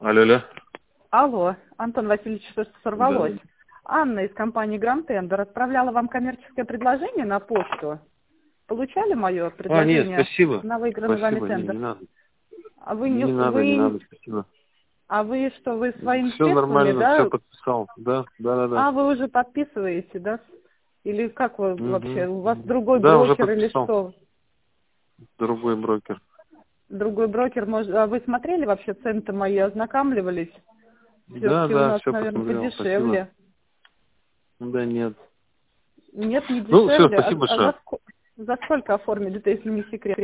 Алло, алло. Алло, Антон Васильевич, что сорвалось? Да. Анна из компании Grand Tender отправляла вам коммерческое предложение на почту. Получали мое Нет, предложение спасибо. на выигранный вами Спасибо, не тендер? надо. А вы Не надо, спасибо. А вы что, вы своими Все средствами, нормально, все да? подписал. Да. А вы уже подписываете, да? Или как вы вообще? У вас другой Да, уже брокер или подписал. что? Другой брокер. Другой брокер, может, а вы смотрели вообще цены-то мои, ознакомливались? Все-таки у Да, нас, все наверное, посмотрел, спасибо. подешевле. Да нет. Нет, не Ну, все, дешевле. спасибо большое. За сколько оформили-то, если не секрет?